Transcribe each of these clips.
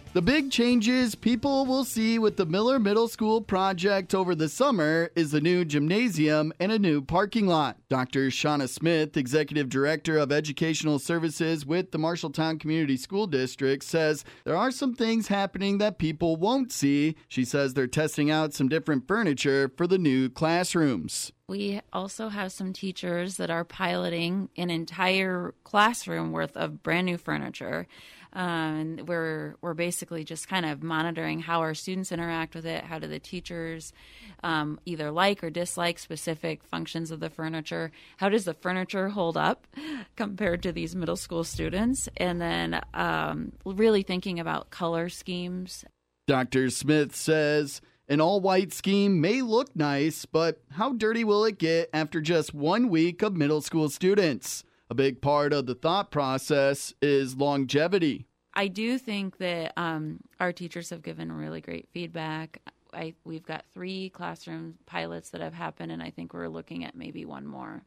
The big changes people will see with the Miller Middle School project over the summer is a new gymnasium and a new parking lot. Dr. Shauna Smith, Executive Director of Educational Services with the Marshalltown Community School District, says there are some things happening that people won't see. She says they're testing out some different furniture for the new classrooms. We also have some teachers that are piloting an entire classroom worth of brand new furniture. And we're basically just kind of monitoring how our students interact with it. How do the teachers either like or dislike specific functions of the furniture? How does the furniture hold up compared to these middle school students? And then really thinking about color schemes. Dr. Smith says an all-white scheme may look nice, but how dirty will it get after just 1 week of middle school students? A big part of the thought process is longevity. I do think that our teachers have given really great feedback. We've got 3 classroom pilots that have happened, and I think we're looking at maybe 1 more.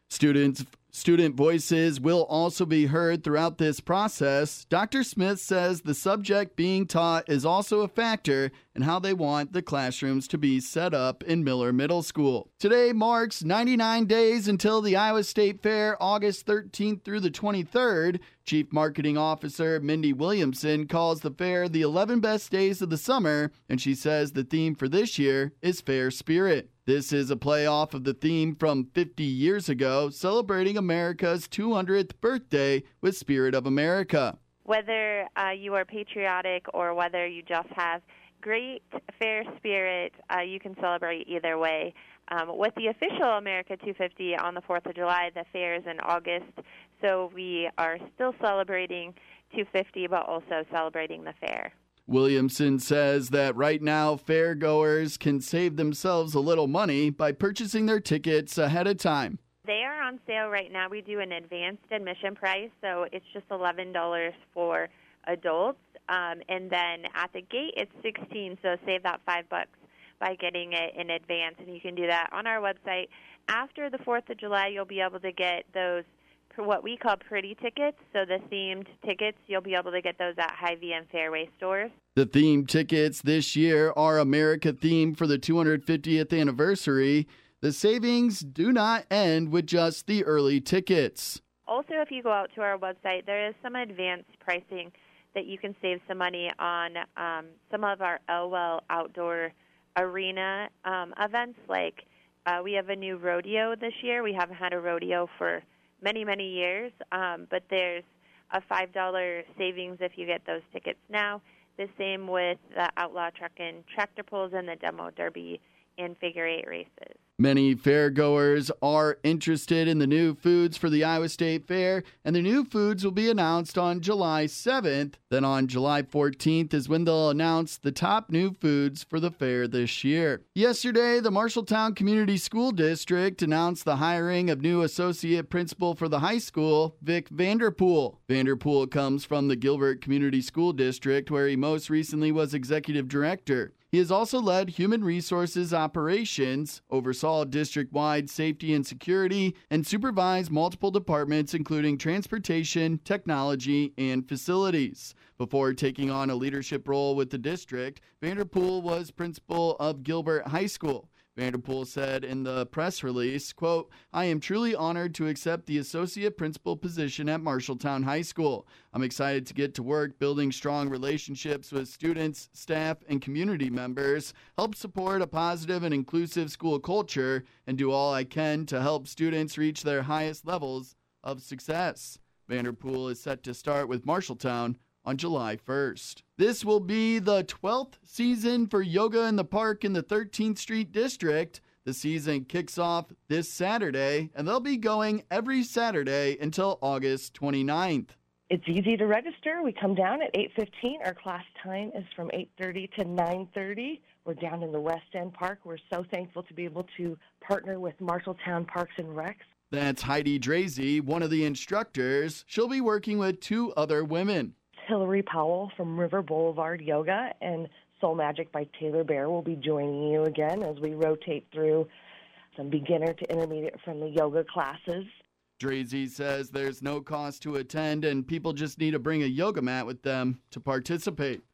Student voices will also be heard throughout this process. Dr. Smith says the subject being taught is also a factor in how they want the classrooms to be set up in Miller Middle School. Today marks 99 days until the Iowa State Fair, August 13th through the 23rd. Chief Marketing Officer Mindy Williamson calls the fair the 11 best days of the summer, and she says the theme for this year is Fair Spirit. This is a play off of the theme from 50 years ago, celebrating America's 200th birthday with Spirit of America. Whether you are patriotic or whether you just have great fair spirit, you can celebrate either way. With the official America 250 on the 4th of July, the fair is in August, so we are still celebrating 250 but also celebrating the fair. Williamson says that right now, fairgoers can save themselves a little money by purchasing their tickets ahead of time. They are on sale right now. We do an advanced admission price, so it's just $11 for adults. And then at the gate, it's $16, so save that $5 by getting it in advance. And you can do that on our website. After the 4th of July, you'll be able to get those what we call pretty tickets, so the themed tickets, you'll be able to get those at Hy-Vee and Fairway stores. The themed tickets this year are America themed for the 250th anniversary. The savings do not end with just the early tickets. Also, if you go out to our website, there is some advanced pricing that you can save some money on some of our Elwell outdoor arena events. Like we have a new rodeo this year. We haven't had a rodeo for many, many years, but there's a $5 savings if you get those tickets now. The same with the Outlaw Truck and Tractor Pulls and the Demo Derby and Figure 8 races. Many fairgoers are interested in the new foods for the Iowa State Fair, and the new foods will be announced on July 7th. Then on July 14th is when they'll announce the top new foods for the fair this year. Yesterday, the Marshalltown Community School District announced the hiring of new associate principal for the high school, Vic Vanderpool. Vanderpool comes from the Gilbert Community School District, where he most recently was executive director. He has also led human resources operations, oversaw district-wide safety and security, and supervised multiple departments including transportation, technology, and facilities. Before taking on a leadership role with the district, Vanderpool was principal of Gilbert High School. Vanderpool said in the press release, quote, "I am truly honored to accept the associate principal position at Marshalltown High School. I'm excited to get to work building strong relationships with students, staff, and community members, help support a positive and inclusive school culture, and do all I can to help students reach their highest levels of success." Vanderpool is set to start with Marshalltown on July 1st. This will be the 12th season for Yoga in the Park in the 13th Street District. The season kicks off this Saturday, and they'll be going every Saturday until August 29th. It's easy to register. We come down at 8:15. Our class time is from 8:30 to 9:30. We're down in the West End Park. We're so thankful to be able to partner with Marshalltown Parks and Recs. That's Heidi Drazy, one of the instructors. She'll be working with 2 other women. Hillary Powell from River Boulevard Yoga and Soul Magic by Taylor Bear will be joining you again as we rotate through some beginner to intermediate friendly yoga classes. Drazy says there's no cost to attend and people just need to bring a yoga mat with them to participate.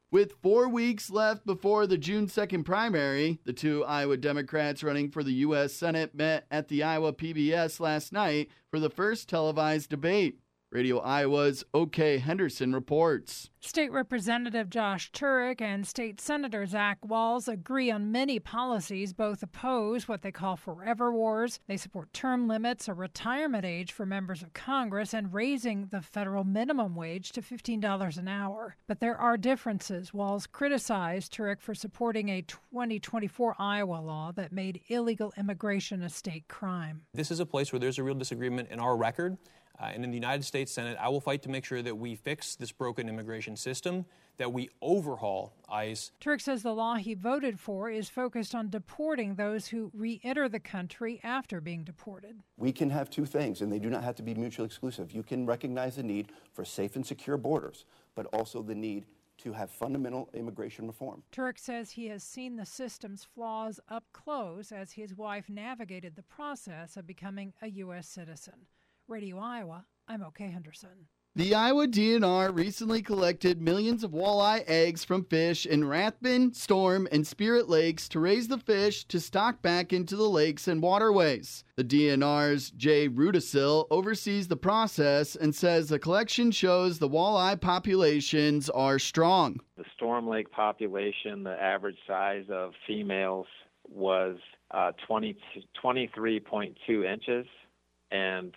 With 4 weeks left before the June 2nd primary, the two Iowa Democrats running for the U.S. Senate met at the Iowa PBS last night for the first televised debate. Radio Iowa's O.K. Henderson reports. State Representative Josh Turek and State Senator Zach Walz agree on many policies. Both oppose what they call forever wars. They support term limits, a retirement age for members of Congress, and raising the federal minimum wage to $15 an hour. But there are differences. Walz criticized Turek for supporting a 2024 Iowa law that made illegal immigration a state crime. This is a place where there's a real disagreement in our record. And in the United States Senate, I will fight to make sure that we fix this broken immigration system, that we overhaul ICE. Turek says the law he voted for is focused on deporting those who re-enter the country after being deported. We can have two things, and they do not have to be mutually exclusive. You can recognize the need for safe and secure borders, but also the need to have fundamental immigration reform. Turek says he has seen the system's flaws up close as his wife navigated the process of becoming a U.S. citizen. Radio Iowa, I'm O.K. Henderson. The Iowa DNR recently collected millions of walleye eggs from fish in Rathbun, Storm, and Spirit Lakes to raise the fish to stock back into the lakes and waterways. The DNR's Jay Rudisil oversees the process and says the collection shows the walleye populations are strong. The Storm Lake population, the average size of females was 23.2 inches. And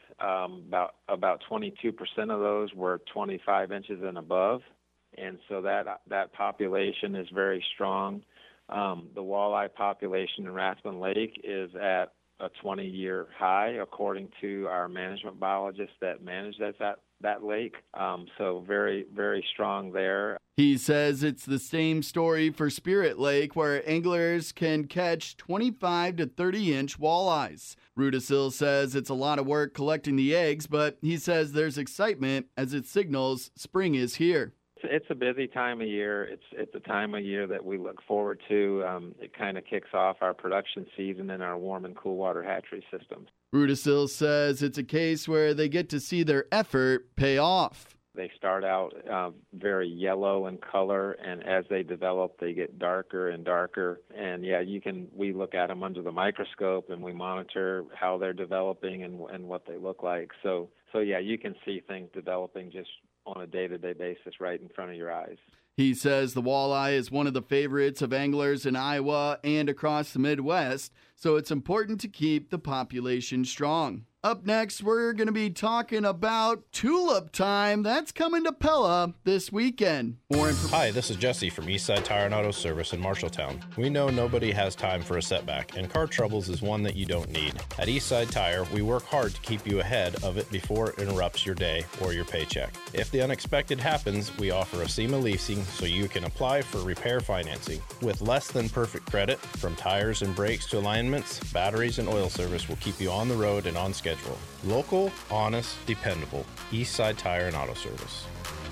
about 22% of those were 25 inches and above, and so that population is very strong. The walleye population in Rathbun Lake is at a 20-year high, according to our management biologists that manage that lake. So very, very strong there. He says it's the same story for Spirit Lake, where anglers can catch 25 to 30-inch walleyes. Rudisil says it's a lot of work collecting the eggs, but he says there's excitement as it signals spring is here. It's a busy time of year. It's a time of year that we look forward to. It kind of kicks off our production season in our warm and cool water hatchery systems. Rudisil says it's a case where they get to see their effort pay off. They start out very yellow in color, and as they develop, they get darker and darker. And yeah, we look at them under the microscope, and we monitor how they're developing and what they look like. So yeah, you can see things developing just on a day-to-day basis right in front of your eyes. He says the walleye is one of the favorites of anglers in Iowa and across the Midwest, so it's important to keep the population strong. Up next, we're going to be talking about Tulip Time. That's coming to Pella this weekend. Hi, this is Jesse from Eastside Tire and Auto Service in Marshalltown. We know nobody has time for a setback, and car troubles is one that you don't need. At Eastside Tire, we work hard to keep you ahead of it before it interrupts your day or your paycheck. If the unexpected happens, we offer a SEMA leasing so you can apply for repair financing. With less than perfect credit, from tires and brakes to alignments, batteries and oil service will keep you on the road and on schedule. Local, honest, dependable. Eastside Tire and Auto Service.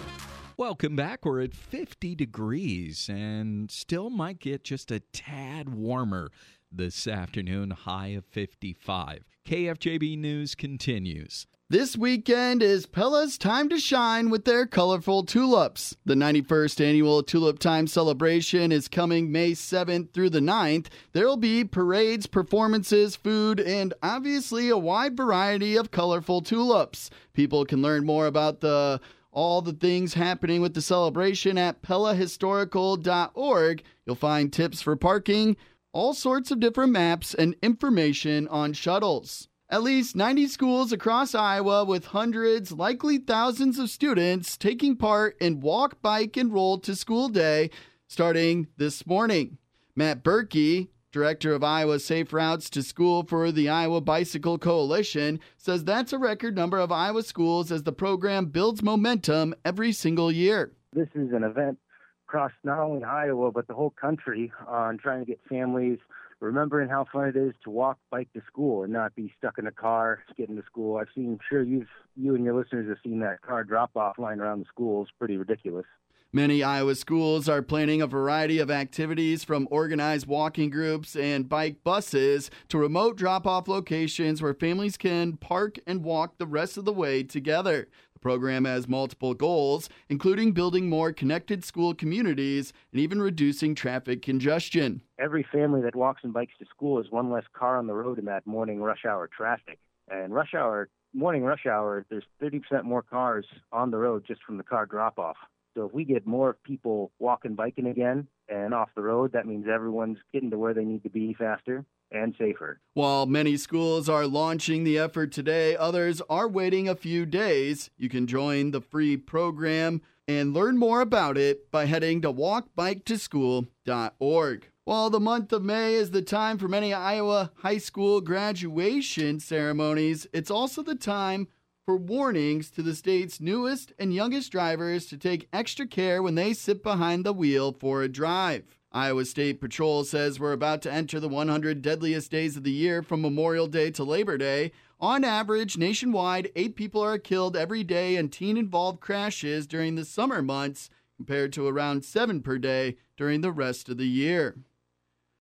Welcome back. We're at 50 degrees and still might get just a tad warmer this afternoon, high of 55. KFJB News continues. This weekend is Pella's time to shine with their colorful tulips. The 91st annual Tulip Time celebration is coming May 7th through the 9th. There will be parades, performances, food, and obviously a wide variety of colorful tulips. People can learn more about all the things happening with the celebration at pellahistorical.org. You'll find tips for parking, all sorts of different maps, and information on shuttles. At least 90 schools across Iowa with hundreds, likely thousands of students taking part in Walk, Bike, and Roll to School Day starting this morning. Matt Berkey, director of Iowa Safe Routes to School for the Iowa Bicycle Coalition, says that's a record number of Iowa schools as the program builds momentum every single year. This is an event across not only Iowa, but the whole country on trying to get families remembering how fun it is to walk, bike to school and not be stuck in a car getting to school. I'm sure you and your listeners have seen that car drop-off line around the schools. Pretty ridiculous. Many Iowa schools are planning a variety of activities from organized walking groups and bike buses to remote drop-off locations where families can park and walk the rest of the way together. The The program has multiple goals, including building more connected school communities and even reducing traffic congestion. Every family that walks and bikes to school is one less car on the road in that morning rush hour traffic. And morning rush hour, there's 30% more cars on the road just from the car drop-off. So if we get more people walking, biking again and off the road, that means everyone's getting to where they need to be faster and safer. While many schools are launching the effort today, others are waiting a few days. You can join the free program and learn more about it by heading to walkbiketoschool.org. While the month of May is the time for many Iowa high school graduation ceremonies, it's also the time for warnings to the state's newest and youngest drivers to take extra care when they sit behind the wheel for a drive. Iowa State Patrol says we're about to enter the 100 deadliest days of the year from Memorial Day to Labor Day. On average, nationwide, 8 people are killed every day in teen-involved crashes during the summer months, compared to around 7 per day during the rest of the year.